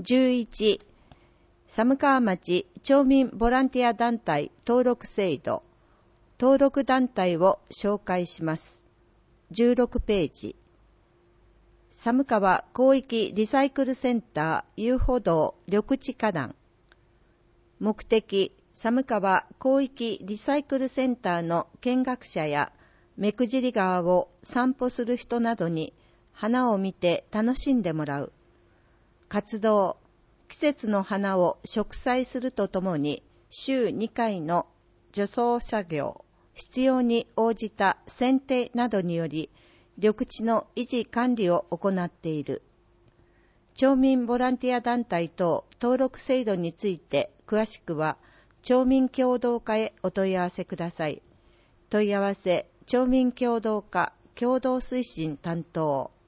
11、寒川町町民ボランティア団体登録制度、登録団体を紹介します。16ページ。寒川広域リサイクルセンター遊歩道緑地花壇。目的、寒川広域リサイクルセンターの見学者や目久尻川を散歩する人などに花を見て楽しんでもらう。活動、季節の花を植栽するとともに週2回の除草作業、必要に応じた剪定などにより緑地の維持管理を行っている。町民ボランティア団体等登録制度について詳しくは町民協同課へお問い合わせください。問い合わせ、町民協同課共同推進担当。